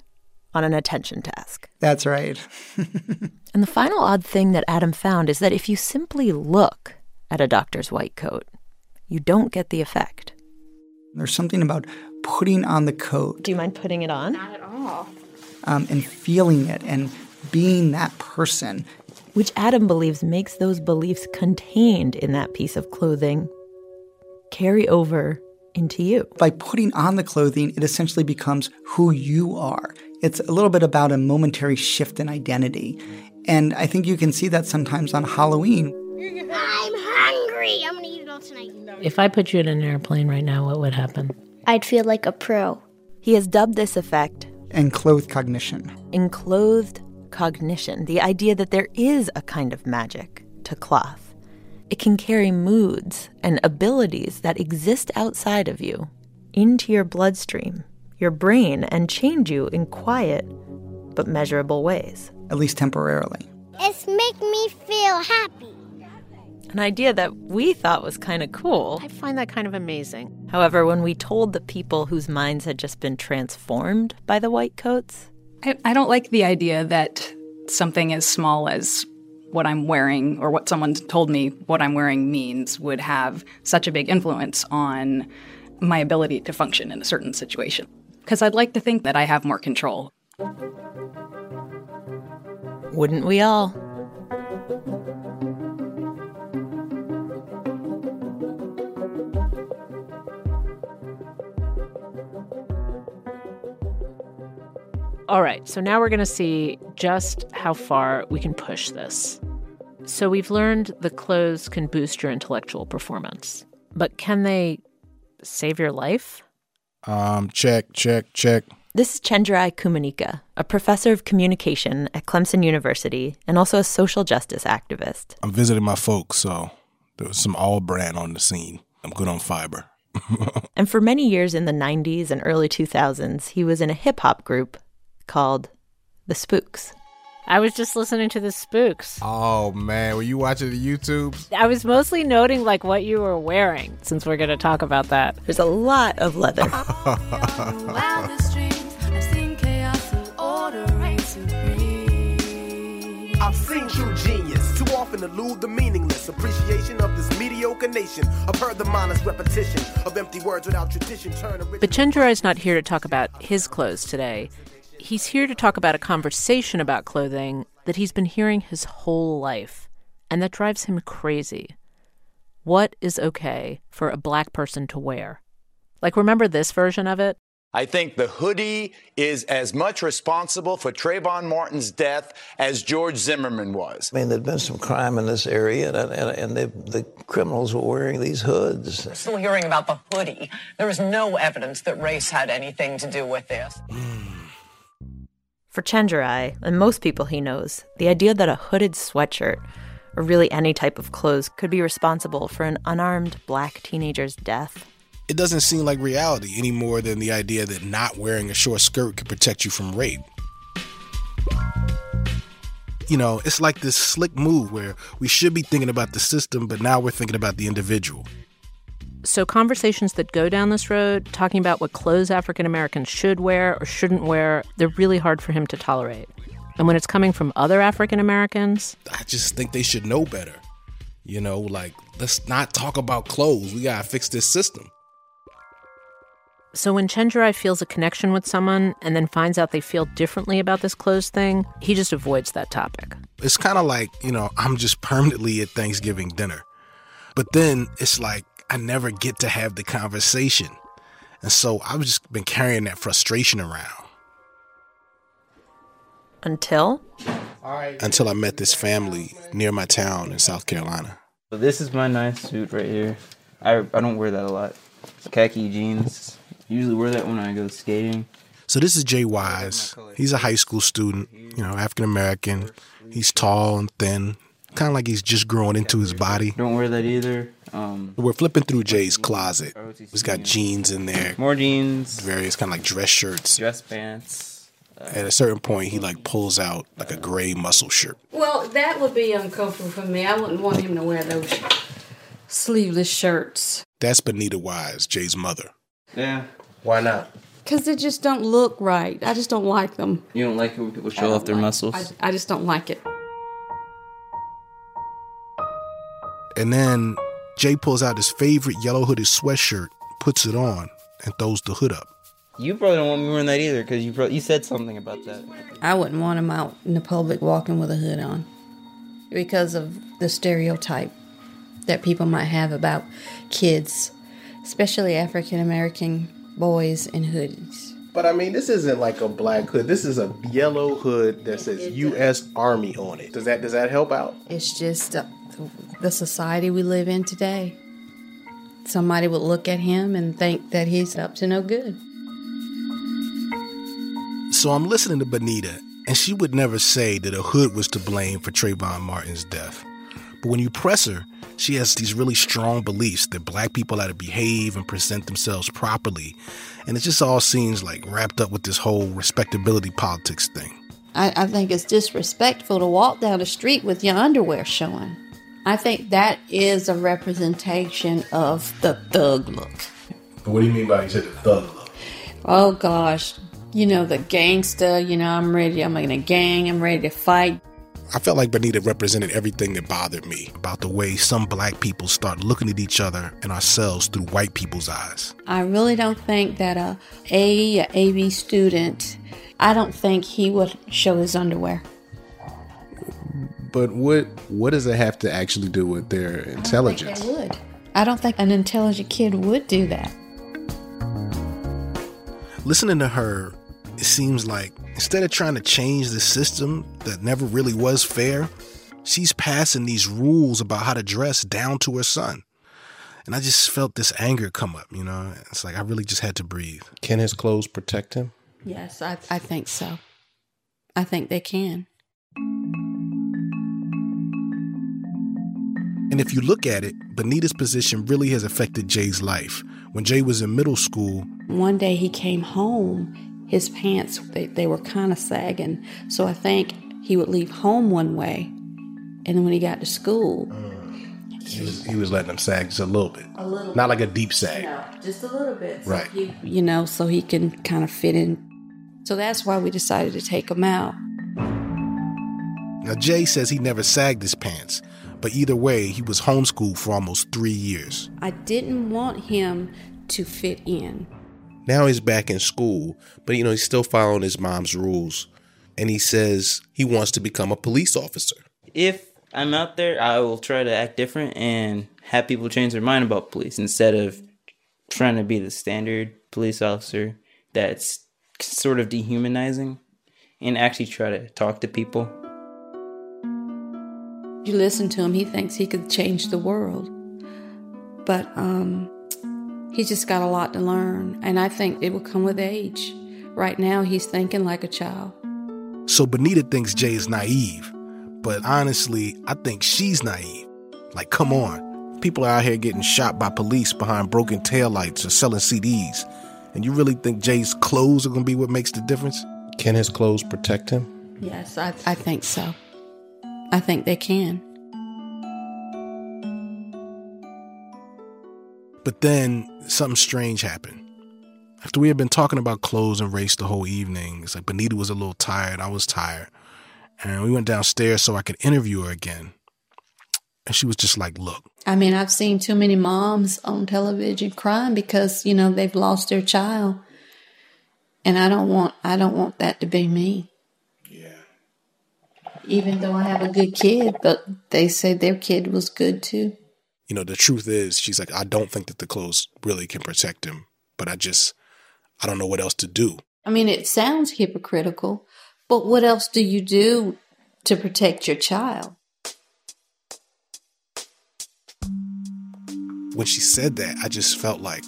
on an attention task. That's right. And the final odd thing that Adam found is that if you simply look at a doctor's white coat, you don't get the effect. There's something about putting on the coat. Do you mind putting it on? Not at all. And feeling it and being that person. Which Adam believes makes those beliefs contained in that piece of clothing carry over into you. By putting on the clothing, it essentially becomes who you are. It's a little bit about a momentary shift in identity. And I think you can see that sometimes on Halloween. I'm hungry. I'm going to eat it all tonight. If I put you in an airplane right now, what would happen? I'd feel like a pro. He has dubbed this effect enclothed cognition. Enclothed cognition, the idea that there is a kind of magic to cloth. It can carry moods and abilities that exist outside of you into your bloodstream, your brain, and change you in quiet but measurable ways. At least temporarily. It's make me feel happy. An idea that we thought was kind of cool. I find that kind of amazing. However, when we told the people whose minds had just been transformed by the white coats, I don't like the idea that something as small as what I'm wearing or what someone told me what I'm wearing means would have such a big influence on my ability to function in a certain situation. Because I'd like to think that I have more control. Wouldn't we all? All right, so now we're going to see just how far we can push this. So we've learned the clothes can boost your intellectual performance. But can they save your life? Check. This is Chenjerai Kumanyika, a professor of communication at Clemson University and also a social justice activist. I'm visiting my folks, so there was some all-brand on the scene. I'm good on fiber. And for many years in the 90s and early 2000s, he was in a hip-hop group called The Spooks. I was just listening to The Spooks. Oh, man. Were you watching the YouTubes? I was mostly noting, like, what you were wearing, since we're going to talk about that. There's a lot of leather. I've seen true genius, too often elude the meaningless appreciation of this mediocre nation. I've heard the mindless repetition of empty words without tradition turn original. But Chenjerai's not here to talk about his clothes today. He's here to talk about a conversation about clothing that he's been hearing his whole life, and that drives him crazy. What is okay for a black person to wear? Like, remember this version of it? I think the hoodie is as much responsible for Trayvon Martin's death as George Zimmerman was. I mean, there'd been some crime in this area, and the criminals were wearing these hoods. We're still hearing about the hoodie. There is no evidence that race had anything to do with this. For Chenjerai, and most people he knows, the idea that a hooded sweatshirt, or really any type of clothes, could be responsible for an unarmed black teenager's death. It doesn't seem like reality any more than the idea that not wearing a short skirt could protect you from rape. You know, it's like this slick move where we should be thinking about the system, but now we're thinking about the individual. So conversations that go down this road, talking about what clothes African Americans should wear or shouldn't wear, they're really hard for him to tolerate. And when it's coming from other African Americans, I just think they should know better. You know, like, let's not talk about clothes. We gotta fix this system. So when Chenjerai feels a connection with someone and then finds out they feel differently about this clothes thing, he just avoids that topic. It's kind of like, you know, I'm just permanently at Thanksgiving dinner. But then it's like I never get to have the conversation. And so I've just been carrying that frustration around. Until I met this family near my town in South Carolina. So this is my nice suit right here. I don't wear that a lot. Khaki jeans. Usually wear that when I go skating. So this is Jay Wise. He's a high school student, you know, African American. He's tall and thin, kind of like he's just growing into his body. Don't wear that either. We're flipping through Jay's closet. He's got jeans in there. More jeans. Various kind of like dress shirts. Dress pants. At a certain point, he like pulls out like a gray muscle shirt. Well, that would be uncomfortable for me. I wouldn't want him to wear those sleeveless shirts. That's Benita Wise, Jay's mother. Yeah. Why not? Because they just don't look right. I just don't like them. You don't like it when people show off their muscles? I just don't like it. And then Jay pulls out his favorite yellow hooded sweatshirt, puts it on, and throws the hood up. You probably don't want me wearing that either, because you said something about that. I wouldn't want him out in the public walking with a hood on because of the stereotype that people might have about kids, especially African-American boys in hoodies. But I mean, this isn't like a black hood. This is a yellow hood that says U.S. Army on it. Does that help out? It's just the society we live in today. Somebody would look at him and think that he's up to no good. So I'm listening to Benita, and she would never say that a hood was to blame for Trayvon Martin's death. But when you press her, she has these really strong beliefs that black people ought to behave and present themselves properly. And it just all seems like wrapped up with this whole respectability politics thing. I think it's disrespectful to walk down the street with your underwear showing. I think that is a representation of the thug look. What do you mean by you said the thug look? Oh, gosh. You know, the gangster, I'm in a gang, I'm ready to fight. I felt like Benita represented everything that bothered me about the way some black people start looking at each other and ourselves through white people's eyes. I really don't think that a AB student, I don't think he would show his underwear. But what does it have to actually do with their intelligence? I don't think they would. I don't think an intelligent kid would do that. Listening to her, it seems like instead of trying to change the system that never really was fair, she's passing these rules about how to dress down to her son. And I just felt this anger come up, It's like I really just had to breathe. Can his clothes protect him? Yes, I think so. I think they can. And if you look at it, Benita's position really has affected Jay's life. When Jay was in middle school, one day he came home, his pants, they were kind of sagging. So I think he would leave home one way, and then when he got to school, he was letting them sag just a little bit. A little Not bit. like a deep sag. No, just a little bit. So right. So he can kind of fit in. So that's why we decided to take him out. Now, Jay says he never sagged his pants, but either way, he was homeschooled for almost 3 years. I didn't want him to fit in. Now he's back in school, but he's still following his mom's rules. And he says he wants to become a police officer. If I'm out there, I will try to act different and have people change their mind about police instead of trying to be the standard police officer that's sort of dehumanizing, and actually try to talk to people. You listen to him, he thinks he could change the world. But he's just got a lot to learn, and I think it will come with age. Right now, he's thinking like a child. So Benita thinks Jay is naive, but honestly, I think she's naive. Like, come on. People are out here getting shot by police behind broken taillights or selling CDs. And you really think Jay's clothes are going to be what makes the difference? Can his clothes protect him? Yes, I think so. I think they can. But then something strange happened. After we had been talking about clothes and race the whole evening, it's like Benita was a little tired, I was tired. And we went downstairs so I could interview her again. And she was just like, look. I mean, I've seen too many moms on television crying because, they've lost their child. And I don't want that to be me. Yeah. Even though I have a good kid, but they say their kid was good too. The truth is, she's like, I don't think that the clothes really can protect him, but I don't know what else to do. I mean, it sounds hypocritical, but what else do you do to protect your child? When she said that, I just felt like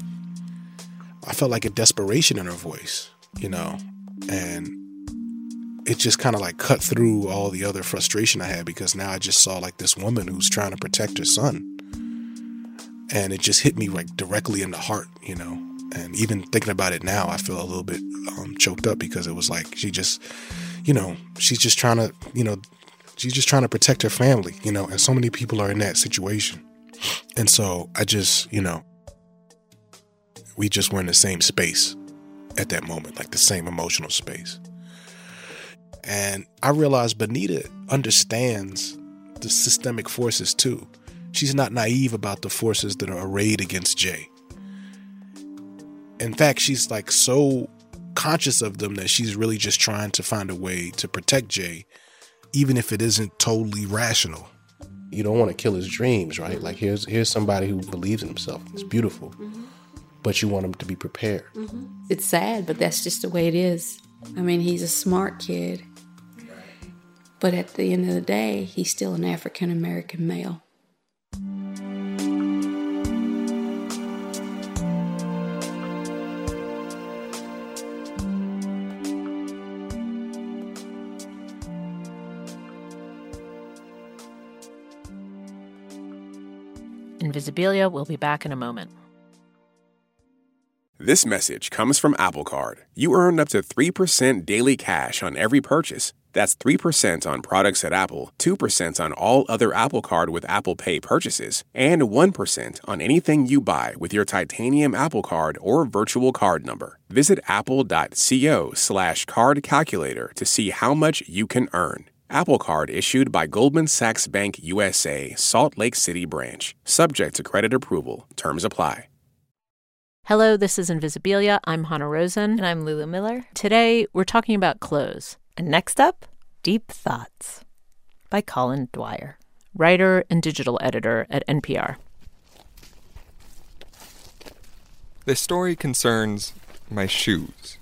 a desperation in her voice, and it just kind of like cut through all the other frustration I had, because now I just saw like this woman who's trying to protect her son. And it just hit me like directly in the heart, and even thinking about it now, I feel a little bit choked up, because it was like, she just, she's just trying to protect her family, and so many people are in that situation. And so I just, we just were in the same space. at that moment, like the same emotional space. And I realized Benita understands the systemic forces too. She's not naive about the forces that are arrayed against Jay. In fact, she's like so conscious of them that she's really just trying to find a way to protect Jay, even if it isn't totally rational. You don't want to kill his dreams, right? Like here's somebody who believes in himself. It's beautiful. But you want him to be prepared. It's sad, but that's just the way it is. I mean, he's a smart kid. But at the end of the day, he's still an African-American male. Invisibilia will be back in a moment. This message comes from Apple Card. You earn up to 3% daily cash on every purchase. That's 3% on products at Apple, 2% on all other Apple Card with Apple Pay purchases, and 1% on anything you buy with your titanium Apple Card or virtual card number. Visit apple.co/card calculator to see how much you can earn. Apple Card issued by Goldman Sachs Bank USA, Salt Lake City branch. Subject to credit approval. Terms apply. Hello, this is Invisibilia. I'm Hannah Rosen. And I'm Lulu Miller. Today, we're talking about clothes. And next up, Deep Thoughts by Colin Dwyer, writer and digital editor at NPR. This story concerns my shoes.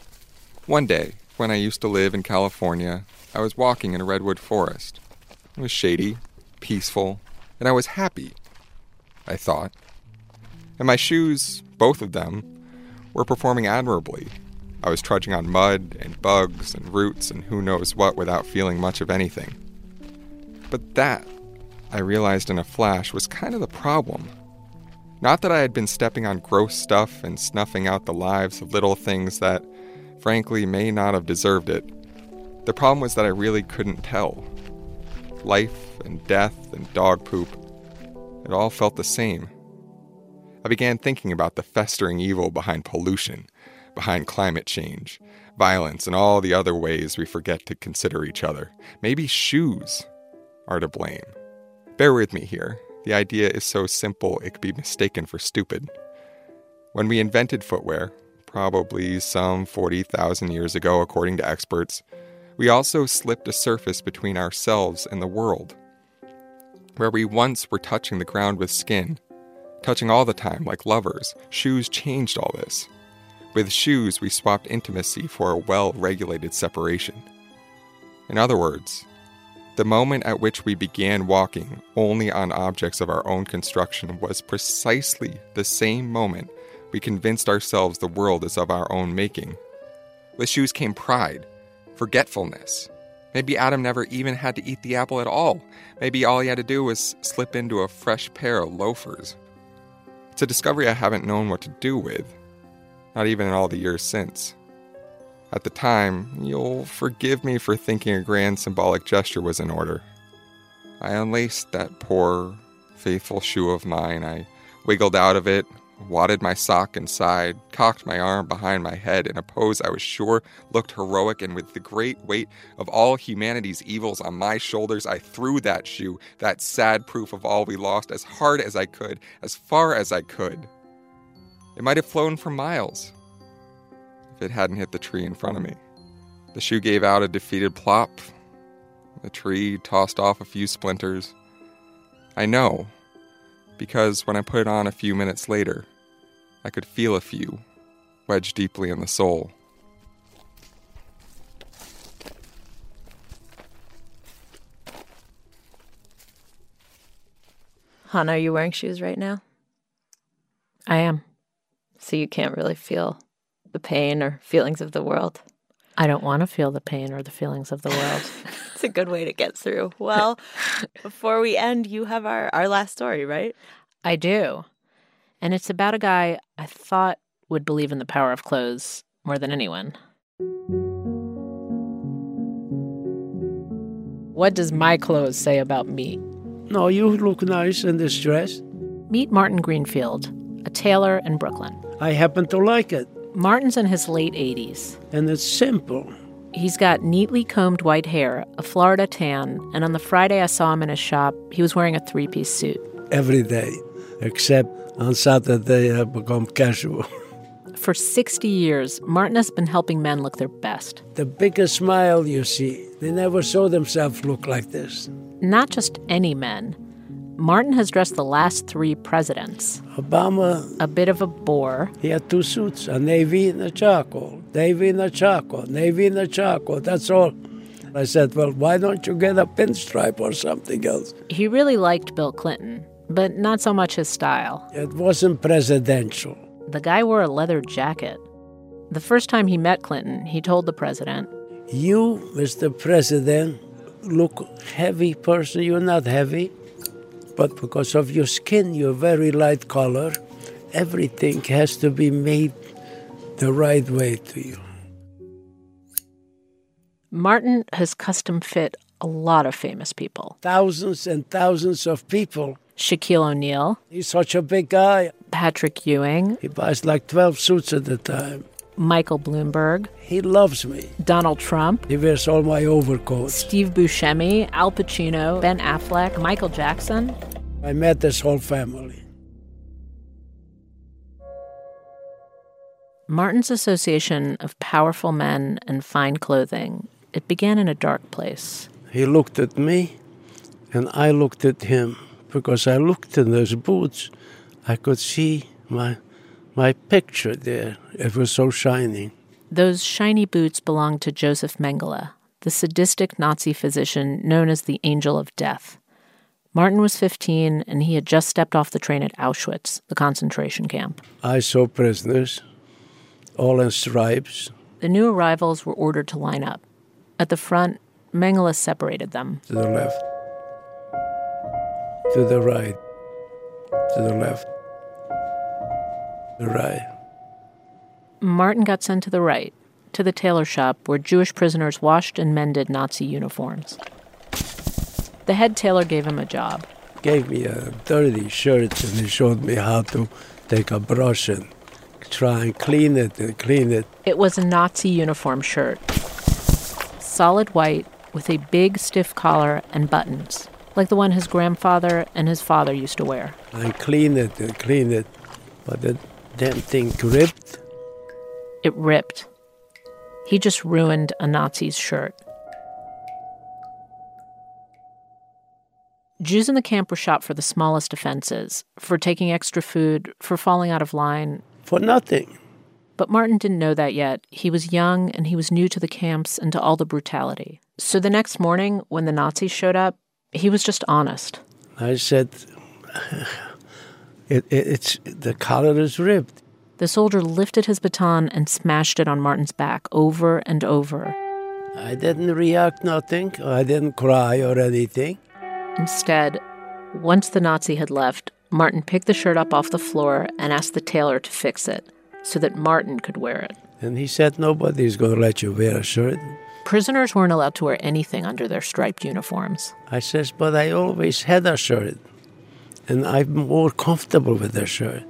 One day, when I used to live in California, I was walking in a redwood forest. It was shady, peaceful, and I was happy, I thought. And my shoes, both of them, were performing admirably. I was trudging on mud and bugs and roots and who knows what without feeling much of anything. But that, I realized in a flash, was kind of the problem. Not that I had been stepping on gross stuff and snuffing out the lives of little things that, frankly, may not have deserved it. The problem was that I really couldn't tell. Life and death and dog poop, it all felt the same. I began thinking about the festering evil behind pollution, behind climate change, violence, and all the other ways we forget to consider each other. Maybe shoes are to blame. Bear with me here. The idea is so simple it could be mistaken for stupid. When we invented footwear, probably some 40,000 years ago according to experts, we also slipped a surface between ourselves and the world. Where we once were touching the ground with skin, touching all the time like lovers, shoes changed all this. With shoes, we swapped intimacy for a well-regulated separation. In other words, the moment at which we began walking only on objects of our own construction was precisely the same moment we convinced ourselves the world is of our own making. With shoes came pride, forgetfulness. Maybe Adam never even had to eat the apple at all. Maybe all he had to do was slip into a fresh pair of loafers. It's a discovery I haven't known what to do with, not even in all the years since. At the time, you'll forgive me for thinking a grand symbolic gesture was in order. I unlaced that poor, faithful shoe of mine. I wiggled out of it, wadded my sock inside, cocked my arm behind my head in a pose I was sure looked heroic, and with the great weight of all humanity's evils on my shoulders, I threw that shoe, that sad proof of all we lost, as hard as I could, as far as I could. It might have flown for miles if it hadn't hit the tree in front of me. The shoe gave out a defeated plop. The tree tossed off a few splinters. I know, because when I put it on a few minutes later, I could feel a few, wedged deeply in the sole. Hannah, are you wearing shoes right now? I am. So you can't really feel the pain or feelings of the world? I don't want to feel the pain or the feelings of the world. It's a good way to get through. Well, before we end, you have our last story, right? I do. And it's about a guy I thought would believe in the power of clothes more than anyone. What does my clothes say about me? No, you look nice in this dress. Meet Martin Greenfield, a tailor in Brooklyn. I happen to like it. Martin's in his late 80s. And it's simple. He's got neatly combed white hair, a Florida tan, and on the Friday I saw him in his shop, he was wearing a three-piece suit. Every day, except on Saturday I become casual. For 60 years, Martin has been helping men look their best. The biggest smile you see, they never saw themselves look like this. Not just any men. Martin has dressed the last 3 presidents. Obama. A bit of a bore. He had 2 suits, a navy and a charcoal. Navy and a charcoal. Navy and a charcoal. That's all. I said, well, why don't you get a pinstripe or something else? He really liked Bill Clinton, but not so much his style. It wasn't presidential. The guy wore a leather jacket. The first time he met Clinton, he told the president, "You, Mr. President, look heavy person. You're not heavy. But because of your skin, you're very light color. Everything has to be made the right way to you." Martin has custom fit a lot of famous people. Thousands and thousands of people. Shaquille O'Neal. He's such a big guy. Patrick Ewing. He buys like 12 suits at a time. Michael Bloomberg. He loves me. Donald Trump. He wears all my overcoats. Steve Buscemi, Al Pacino, Ben Affleck, Michael Jackson. I met this whole family. Martin's association of powerful men and fine clothing, it began in a dark place. He looked at me, and I looked at him. Because I looked in those boots, I could see my picture there. It was so shiny. Those shiny boots belonged to Joseph Mengele, the sadistic Nazi physician known as the Angel of Death. Martin was 15, and he had just stepped off the train at Auschwitz, the concentration camp. I saw prisoners, all in stripes. The new arrivals were ordered to line up. At the front, Mengele separated them. To the left. To the right. To the left. The right. Martin got sent to the right, to the tailor shop where Jewish prisoners washed and mended Nazi uniforms. The head tailor gave him a job. Gave me a dirty shirt, and he showed me how to take a brush and try and clean it and clean it. It was a Nazi uniform shirt. Solid white with a big stiff collar and buttons, like the one his grandfather and his father used to wear. I clean it, but the damn thing ripped. It ripped. He just ruined a Nazi's shirt. Jews in the camp were shot for the smallest offenses, for taking extra food, for falling out of line. For nothing. But Martin didn't know that yet. He was young, and he was new to the camps and to all the brutality. So the next morning, when the Nazis showed up, he was just honest. I said, it's the collar is ripped. The soldier lifted his baton and smashed it on Martin's back over and over. I didn't react nothing. I didn't cry or anything. Instead, once the Nazi had left, Martin picked the shirt up off the floor and asked the tailor to fix it so that Martin could wear it. And he said, nobody's going to let you wear a shirt. Prisoners weren't allowed to wear anything under their striped uniforms. I says, but I always had a shirt, and I'm more comfortable with a shirt.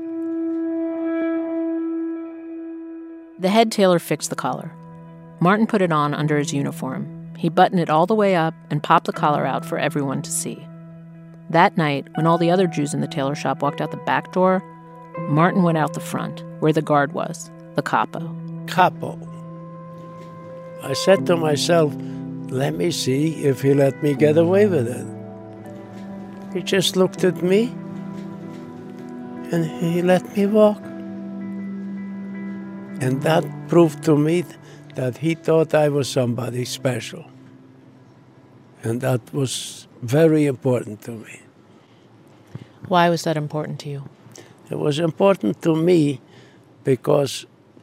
The head tailor fixed the collar. Martin put it on under his uniform. He buttoned it all the way up and popped the collar out for everyone to see. That night, when all the other Jews in the tailor shop walked out the back door, Martin went out the front, where the guard was, the capo. Capo. I said to myself, let me see if he let me get away with it. He just looked at me, and he let me walk. And that proved to me that he thought I was somebody special. And that was very important to me. Why was that important to you? It was important to me because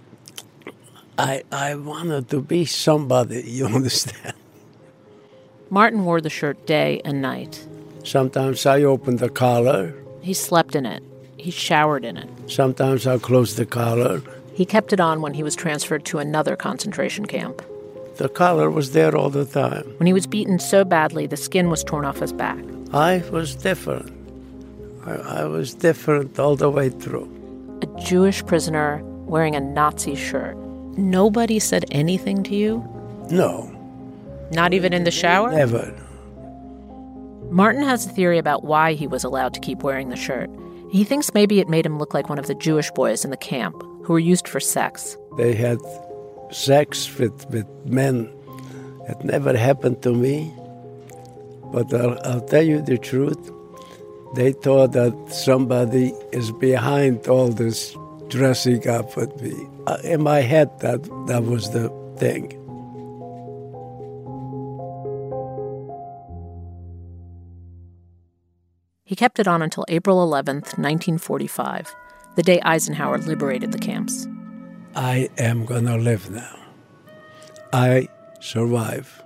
I wanted to be somebody, you understand? Martin wore the shirt day and night. Sometimes I opened the collar. He slept in it. He showered in it. Sometimes I closed the collar. He kept it on when he was transferred to another concentration camp. The collar was there all the time. When he was beaten so badly, the skin was torn off his back. I was different. I was different all the way through. A Jewish prisoner wearing a Nazi shirt. Nobody said anything to you? No. Not even in the shower? Never. Martin has a theory about why he was allowed to keep wearing the shirt. He thinks maybe it made him look like one of the Jewish boys in the camp who were used for sex. They had sex with men. It never happened to me. But I'll tell you the truth. They thought that somebody is behind all this dressing up with me. In my head, that was the thing. He kept it on until April 11th, 1945, the day Eisenhower liberated the camps. I am gonna live now. I survive.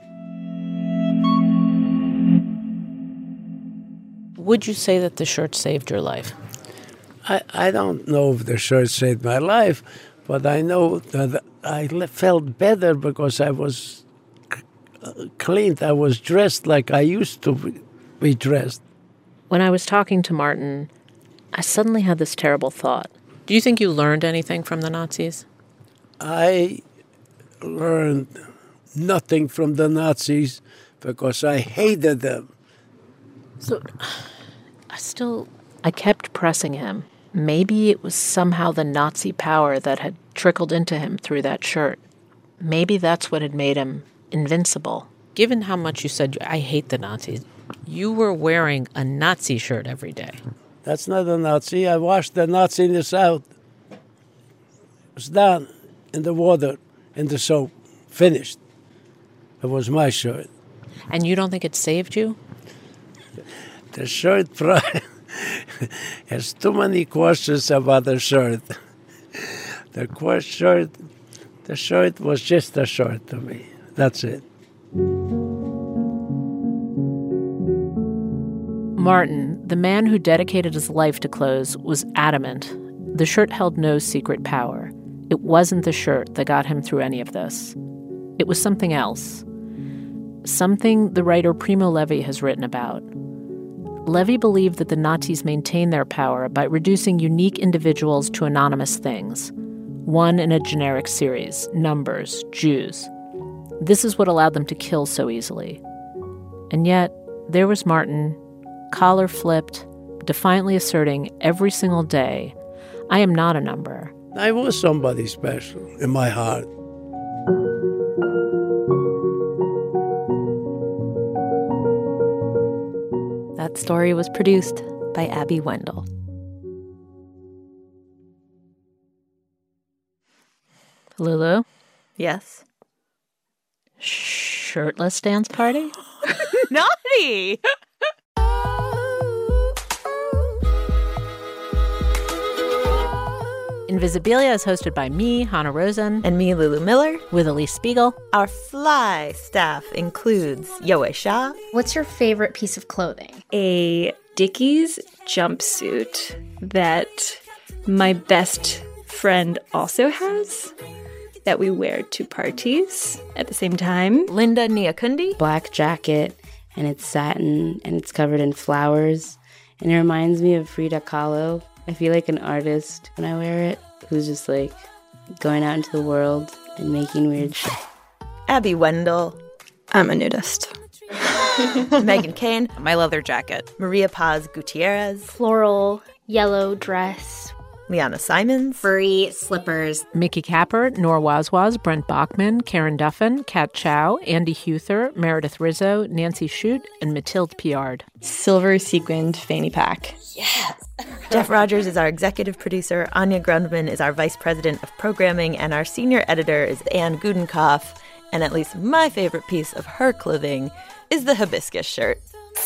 Would you say that the shirt saved your life? I don't know if the shirt saved my life, but I know that I felt better because I was cleaned. I was dressed like I used to be dressed. When I was talking to Martin, I suddenly had this terrible thought. Do you think you learned anything from the Nazis? I learned nothing from the Nazis because I hated them. So, I kept pressing him. Maybe it was somehow the Nazi power that had trickled into him through that shirt. Maybe that's what had made him invincible. Given how much you said, I hate the Nazis, you were wearing a Nazi shirt every day. That's not a Nazi. I washed the Nazi-ness out. It was done in the water, in the soap. Finished. It was my shirt. And you don't think it saved you? The shirt has too many questions about the shirt. The shirt was just a shirt to me. That's it. Martin, the man who dedicated his life to clothes, was adamant. The shirt held no secret power. It wasn't the shirt that got him through any of this. It was something else. Something the writer Primo Levi has written about. Levi believed that the Nazis maintained their power by reducing unique individuals to anonymous things. One in a generic series, numbers, Jews. This is what allowed them to kill so easily. And yet, there was Martin, collar flipped, defiantly asserting every single day, I am not a number. I was somebody special in my heart. That story was produced by Abby Wendell. Lulu? Yes? Shirtless dance party? Naughty! Invisibilia is hosted by me, Hannah Rosen. And me, Lulu Miller. With Elise Spiegel. Our fly staff includes Yoe Shah. What's your favorite piece of clothing? A Dickies jumpsuit that my best friend also has, that we wear to parties at the same time. Linda Niakundi. Black jacket, and it's satin, and it's covered in flowers. And it reminds me of Frida Kahlo. I feel like an artist when I wear it, who's just like going out into the world and making weird shit. Abby Wendell. I'm a nudist. Megan Kane. My leather jacket. Maria Paz Gutierrez. Floral, yellow dress. Liana Simons. Furry slippers. Mickey Capper, Nora Wazwaz, Brent Bachman, Karen Duffin, Kat Chow, Andy Huther, Meredith Rizzo, Nancy Shute, and Mathilde Piard. Silver sequined fanny pack. Yes! Jeff Rogers is our executive producer. Anya Grundman is our vice president of programming. And our senior editor is Anne Gudenkauf. And at least my favorite piece of her clothing is the hibiscus shirt.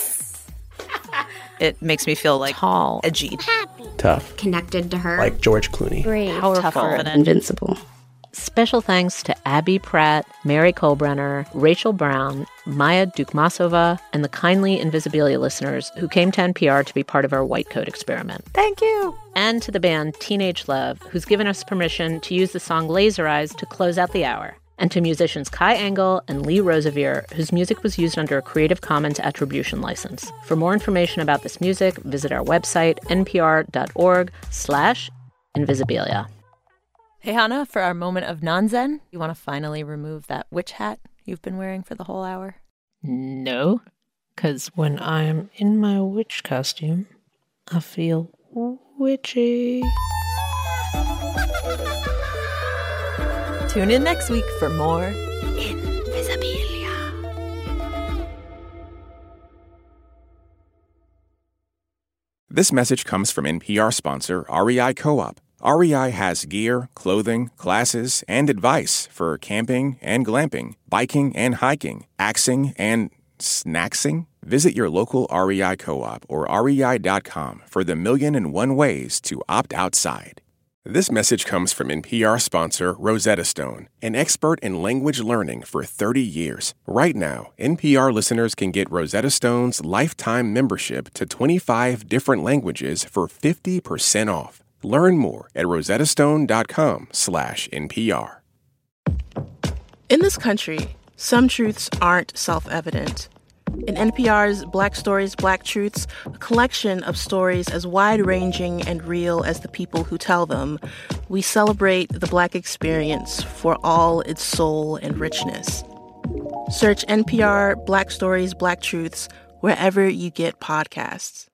It makes me feel like tall, edgy, happy, tough, connected to her, like George Clooney, brave, powerful, invincible. Special thanks to Abby Pratt, Mary Kohlbrenner, Rachel Brown, Maya Dukmasova, and the kindly Invisibilia listeners who came to NPR to be part of our White Coat experiment. Thank you. And to the band Teenage Love, who's given us permission to use the song Laser Eyes to close out the hour. And to musicians Kai Engel and Lee Rosevere, whose music was used under a Creative Commons Attribution license. For more information about this music, visit our website, npr.org/Invisibilia. Hey, Hannah, for our moment of non-zen, you want to finally remove that witch hat you've been wearing for the whole hour? No, because when I'm in my witch costume, I feel witchy. Tune in next week for more This message comes from NPR sponsor REI Co-op. REI has gear, clothing, classes, and advice for camping and glamping, biking and hiking, axing and snacksing. Visit your local REI Co-op or rei.com for the 1,000,001 ways to opt outside. This message comes from NPR sponsor Rosetta Stone, an expert in language learning for 30 years. Right now, NPR listeners can get Rosetta Stone's lifetime membership to 25 different languages for 50% off. Learn more at rosettastone.com/NPR. In this country, some truths aren't self-evident. In NPR's Black Stories, Black Truths, a collection of stories as wide-ranging and real as the people who tell them, we celebrate the Black experience for all its soul and richness. Search NPR Black Stories, Black Truths wherever you get podcasts.